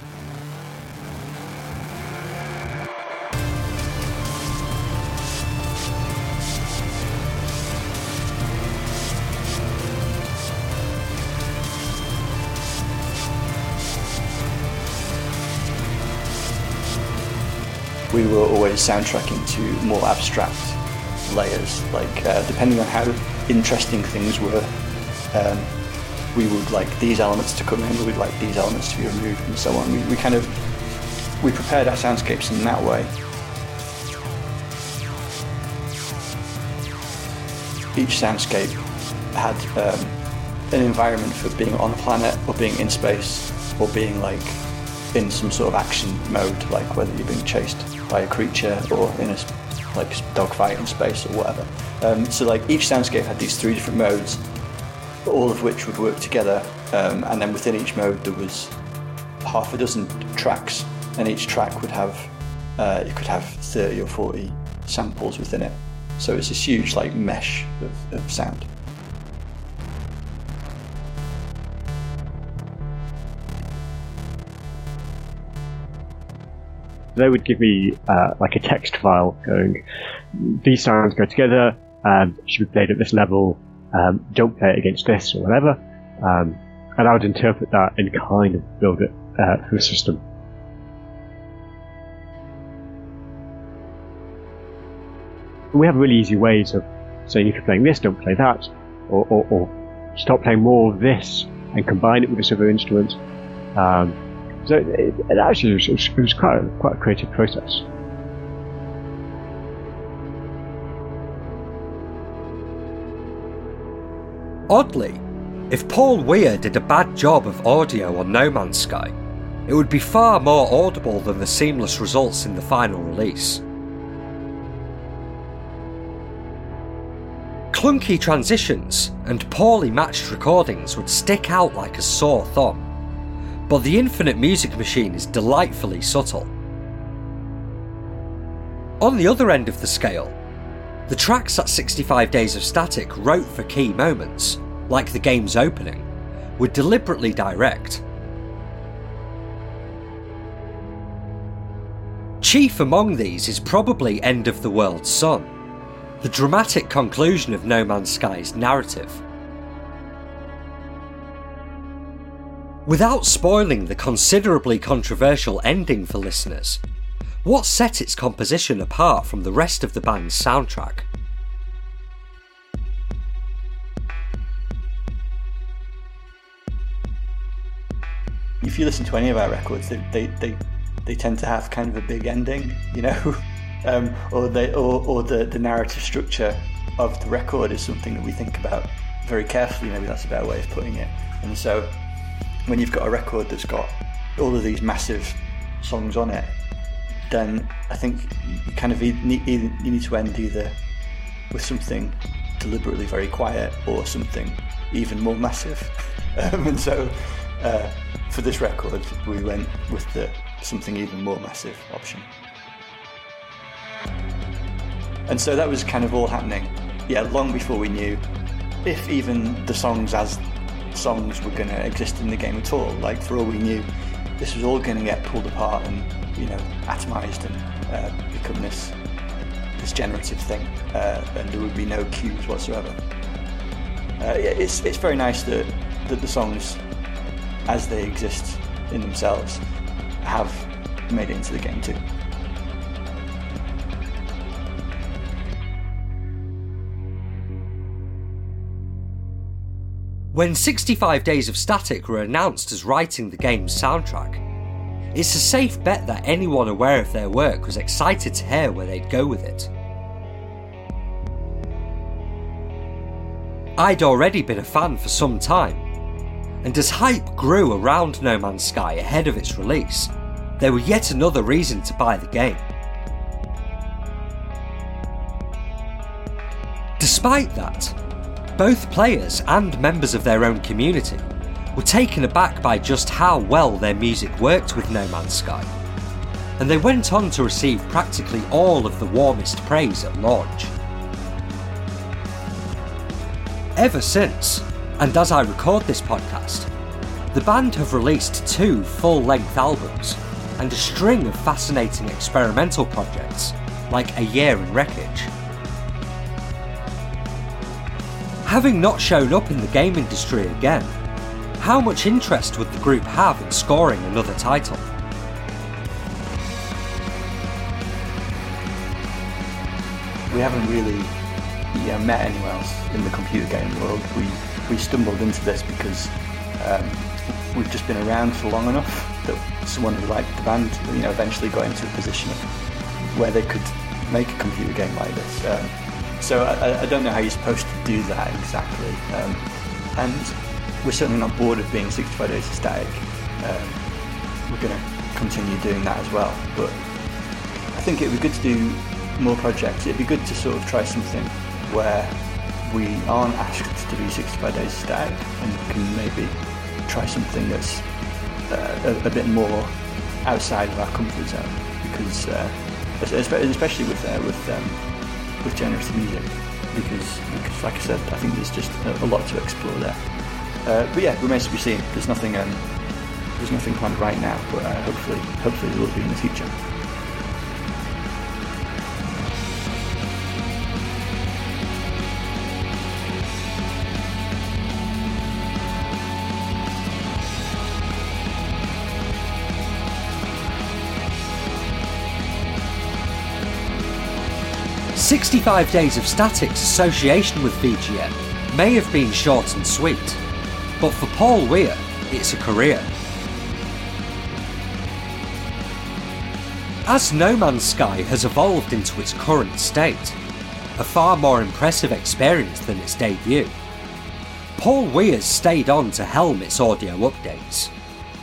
We were always soundtracking to more abstract layers, like uh, depending on how interesting things were, um, we would like these elements to come in, we would like these elements to be removed, and so on. We, we kind of we prepared our soundscapes in that way. Each soundscape had um, an environment for being on a planet, or being in space, or being like in some sort of action mode, like whether you're being chased by a creature or in a like dogfight in space or whatever. Um, so like each soundscape had these three different modes, all of which would work together, um, and then within each mode there was half a dozen tracks, and each track would have uh, it could have thirty or forty samples within it. So it's this huge like mesh of, of sound. They would give me uh, like a text file going, these sounds go together, um, should be played at this level, um, don't play it against this or whatever, um, and I would interpret that and kind of build it uh, for the system. We have really easy ways of saying if you're playing this, don't play that, or, or, or stop playing more of this and combine it with this other instrument. Um, so it, it actually was, it was quite a, quite a creative process. Oddly, if Paul Weir did a bad job of audio on No Man's Sky, it would be far more audible than the seamless results in the final release. Clunky transitions and poorly matched recordings would stick out like a sore thumb, but the Infinite Music Machine is delightfully subtle. On the other end of the scale, the tracks that sixty-five Days of Static wrote for key moments, like the game's opening, were deliberately direct. Chief among these is probably End of the World Sun, the dramatic conclusion of No Man's Sky's narrative. Without spoiling the considerably controversial ending for listeners, what set its composition apart from the rest of the band's soundtrack? If you listen to any of our records, they they, they, they tend to have kind of a big ending, you know, um, or they or, or the, the narrative structure of the record is something that we think about very carefully. Maybe that's a better way of putting it. And so, when you've got a record that's got all of these massive songs on it, then I think you kind of need, you need to end either with something deliberately very quiet or something even more massive. Um, and so, uh, for this record, we went with the something even more massive option. And so that was kind of all happening, yeah, long before we knew if even the songs as songs were going to exist in the game at all. Like, for all we knew, this was all going to get pulled apart and, you know, atomized and uh, become this this generative thing, uh, and there would be no cues whatsoever. Uh, it's it's very nice that that the songs, as they exist in themselves, have made it into the game too. When sixty-five Days of Static were announced as writing the game's soundtrack, it's a safe bet that anyone aware of their work was excited to hear where they'd go with it. I'd already been a fan for some time, and as hype grew around No Man's Sky ahead of its release, there were yet another reason to buy the game. Despite that, both players and members of their own community were taken aback by just how well their music worked with No Man's Sky, and they went on to receive practically all of the warmest praise at launch. Ever since, and as I record this podcast, the band have released two full-length albums and a string of fascinating experimental projects, like A Year in Wreckage. Having not shown up in the game industry again, how much interest would the group have in scoring another title? We haven't really yeah, met anyone else in the computer game world. We we stumbled into this because um, we've just been around for long enough that someone who liked the band, you know, eventually got into a position where they could make a computer game like this. Um, so I, I don't know how you're supposed to do that exactly, um, and we're certainly not bored of being sixty-five Days of Static. Um, we're going to continue doing that as well, but I think it would be good to do more projects. It'd be good to sort of try something where we aren't asked to be sixty-five Days of Static and can maybe try something that's uh, a, a bit more outside of our comfort zone, because uh, especially with uh, with um, with generative music, because, because like I said, I think there's just a, a lot to explore there. Uh, but yeah, remains to be seen. There's nothing um, there's nothing planned right now, but uh, hopefully hopefully there will be in the future. sixty-five Days of Static's association with V G M may have been short and sweet, but for Paul Weir, it's a career. As No Man's Sky has evolved into its current state, a far more impressive experience than its debut, Paul Weir's stayed on to helm its audio updates.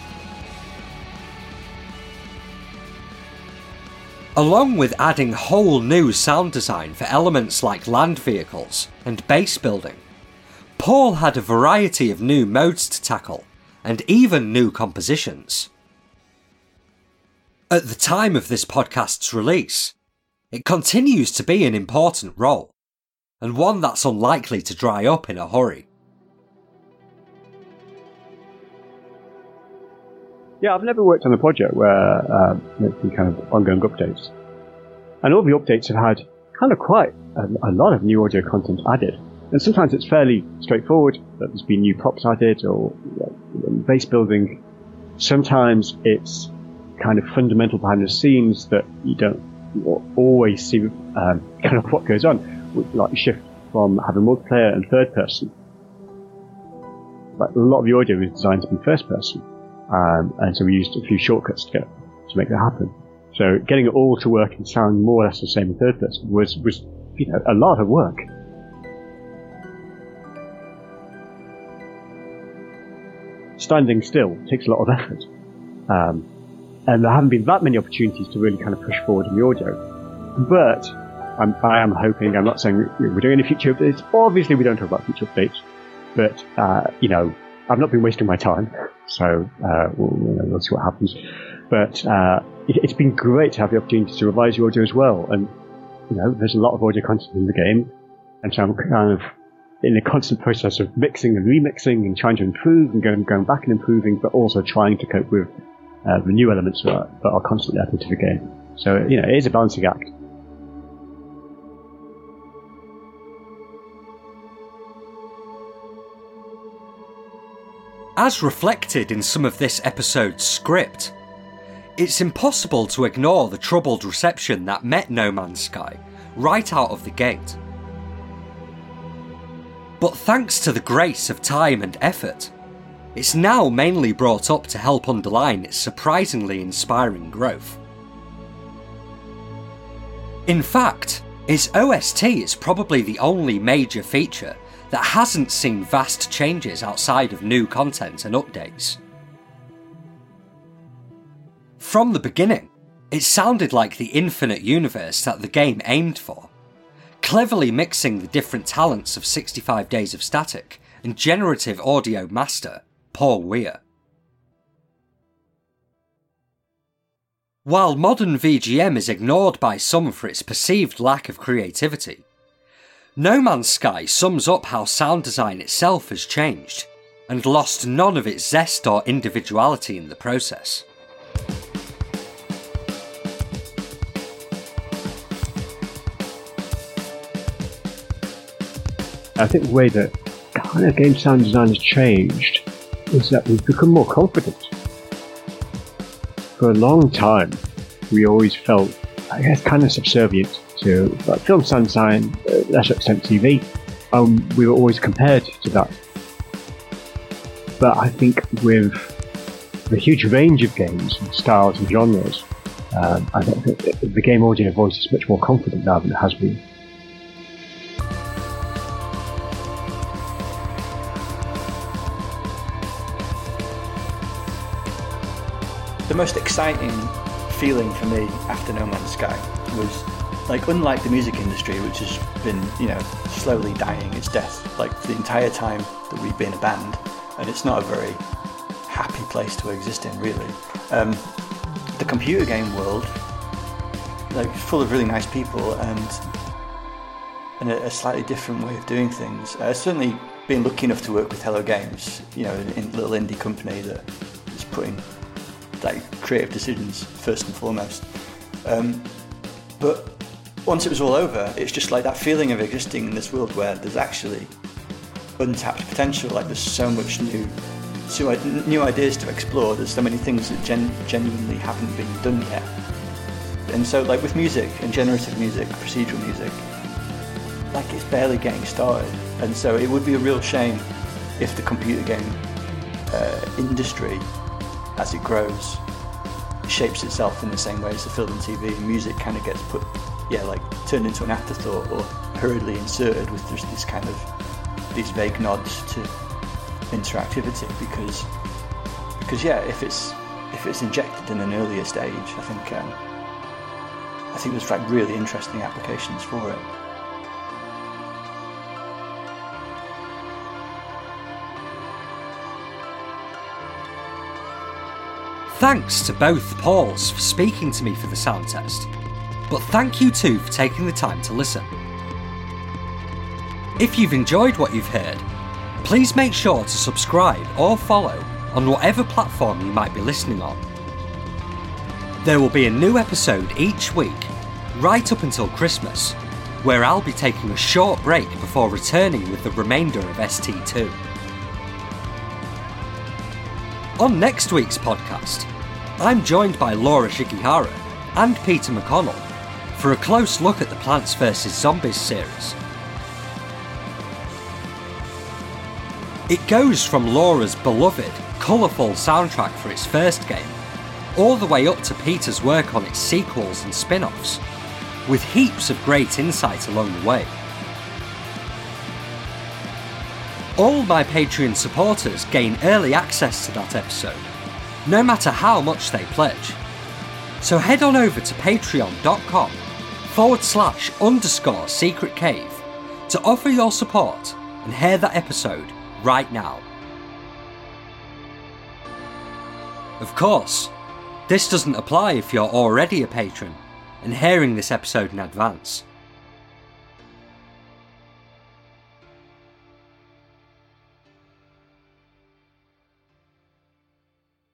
Along with adding whole new sound design for elements like land vehicles and base building, Paul had a variety of new modes to tackle, and even new compositions. At the time of this podcast's release, it continues to be an important role, and one that's unlikely to dry up in a hurry. Yeah, I've never worked on a project where uh, there's been kind of ongoing updates. And all the updates have had kind of quite a, a lot of new audio content added. And sometimes it's fairly straightforward, that there's been new props added or you know, base building. Sometimes it's kind of fundamental behind the scenes that you don't always see um, kind of what goes on, like shift from having multiplayer and third person. Like a lot of the audio is designed to be first person, um, and so we used a few shortcuts to get to make that happen. So getting it all to work and sound more or less the same in third person was was you know a lot of work. Standing still takes a lot of effort. Um, and there haven't been that many opportunities to really kind of push forward in the audio. But I'm, I am hoping, I'm not saying we're doing any future updates. Obviously we don't talk about future updates. But, uh, you know, I've not been wasting my time. So, uh, we'll, you know, we'll see what happens. But, uh, it, it's been great to have the opportunity to revise the audio as well. And, you know, there's a lot of audio content in the game. And so I'm kind of in a constant process of mixing and remixing and trying to improve and going, going back and improving, but also trying to cope with uh, the new elements that are, that are constantly added to the game. So, you know, it is a balancing act. As reflected in some of this episode's script, it's impossible to ignore the troubled reception that met No Man's Sky right out of the gate. But thanks to the grace of time and effort, it's now mainly brought up to help underline its surprisingly inspiring growth. In fact, its O S T is probably the only major feature that hasn't seen vast changes outside of new content and updates. From the beginning, it sounded like the infinite universe that the game aimed for, cleverly mixing the different talents of sixty-five Days of Static and generative audio master Paul Weir. While modern V G M is ignored by some for its perceived lack of creativity, No Man's Sky sums up how sound design itself has changed, and lost none of its zest or individuality in the process. I think the way that kind of game sound design has changed is that we've become more confident. For a long time, we always felt, I guess, kind of subservient to like, film sound design, uh, lesser extent T V. Um, we were always compared to that. But I think with the huge range of games and styles and genres, um, I think that the game audio voice is much more confident now than it has been. The most exciting feeling for me after No Man's Sky was, like, unlike the music industry, which has been, you know, slowly dying its death, like, for the entire time that we've been a band, and it's not a very happy place to exist in, really. Um, the computer game world, like, full of really nice people and and a, a slightly different way of doing things. Uh, certainly been lucky enough to work with Hello Games, you know, a little indie company that is putting like creative decisions first and foremost. Um, but once it was all over, it's just like that feeling of existing in this world where there's actually untapped potential. Like there's so much new, so new ideas to explore. There's so many things that gen- genuinely haven't been done yet. And so, like with music and generative music, procedural music, like it's barely getting started, and so it would be a real shame if the computer game uh, industry, as it grows, shapes itself in the same way as the film and T V and music kind of gets put, yeah, like turned into an afterthought or hurriedly inserted with just this kind of these vague nods to interactivity, because because yeah, if it's if it's injected in an earlier stage, I think um, I think there's like really interesting applications for it. Thanks to both Pauls for speaking to me for the sound test, but thank you too for taking the time to listen. If you've enjoyed what you've heard, please make sure to subscribe or follow on whatever platform you might be listening on. There will be a new episode each week, right up until Christmas, where I'll be taking a short break before returning with the remainder of S T two. On next week's podcast, I'm joined by Laura Shigihara and Peter McConnell for a close look at the Plants versus. Zombies series. It goes from Laura's beloved, colourful soundtrack for its first game, all the way up to Peter's work on its sequels and spin-offs, with heaps of great insight along the way. All my Patreon supporters gain early access to that episode, no matter how much they pledge. So head on over to patreon.com forward slash underscore secret cave to offer your support and hear that episode right now. Of course, this doesn't apply if you're already a patron and hearing this episode in advance.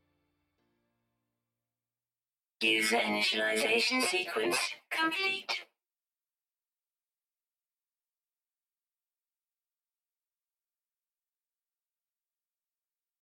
User initialization sequence complete.